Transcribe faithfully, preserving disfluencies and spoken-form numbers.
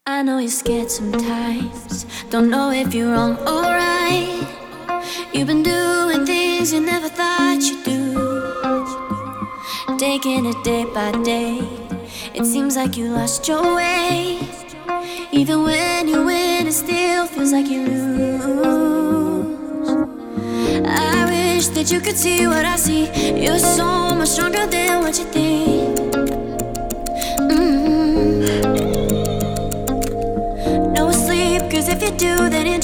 I know you're scared sometimes, don't know if you're wrong or right. You've been doing things you never thought you'd do, taking it day by day. It seems like you lost your way. Even when you win, it still feels like you lose. I wish that you could see what I see. You're so much stronger than what you think. Mm-hmm. No sleep, cause if you do, then it